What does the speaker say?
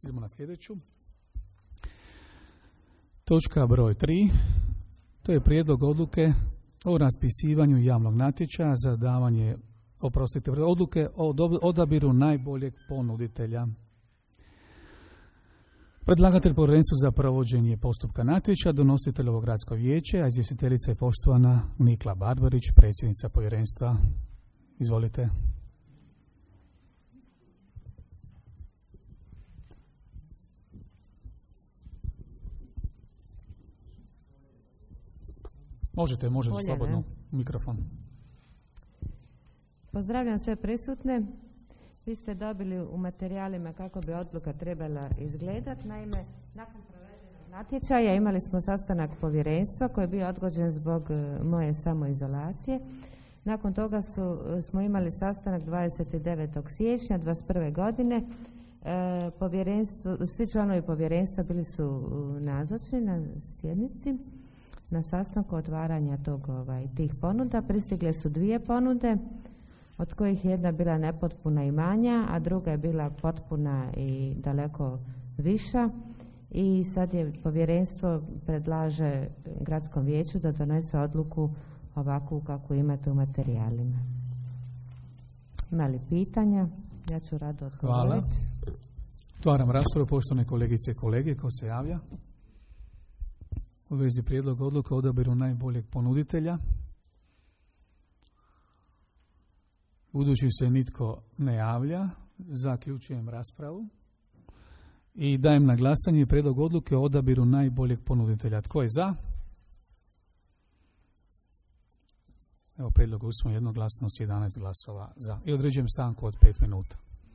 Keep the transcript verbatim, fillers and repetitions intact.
Idemo na sljedeću. Točka broj tri. To je prijedlog odluke o raspisivanju javnog natječaja za davanje, oprostite, odluke o odabiru najboljeg ponuditelja. Predlagatelj povjerenstva za provođenje postupka natječaja, donositelj ovog gradsko vijeće, a izvjestiteljica je poštovana Nikla Barbarić, predsjednica povjerenstva. Izvolite. Možete, možete Bolje, slobodno ne? mikrofon. Pozdravljam sve prisutne. Vi ste dobili u materijalima kako bi odluka trebala izgledati. Naime, nakon provedenog natječaja imali smo sastanak povjerenstva koji je bio odgođen zbog uh, moje samoizolacije. Nakon toga su, smo imali sastanak dvadeset devetog siječnja dvadeset prve godine. E, povjerenstvo, svi članovi povjerenstva bili su uh, nazočni na sjednici, na sastanku otvaranja tog, ovaj, tih ponuda. Pristigle su dvije ponude, od kojih jedna bila nepotpuna i manja, a druga je bila potpuna i daleko viša. I sad je povjerenstvo predlaže gradskom vijeću da donese odluku ovakvu kako imate u materijalima. Ima li pitanja? Ja ću rado odgovoriti. Hvala. Otvaram raspravu, poštovane kolegice i kolege, ko se javlja u vezi prijedloga odluka o odabiru najboljeg ponuditelja. Budući se nitko ne javlja, zaključujem raspravu i dajem na glasanje prijedlog odluke o odabiru najboljeg ponuditelja. Tko je za? Evo, prijedlog usvojen jednoglasno s jedanaest glasova za. I određujem stanku od pet minuta.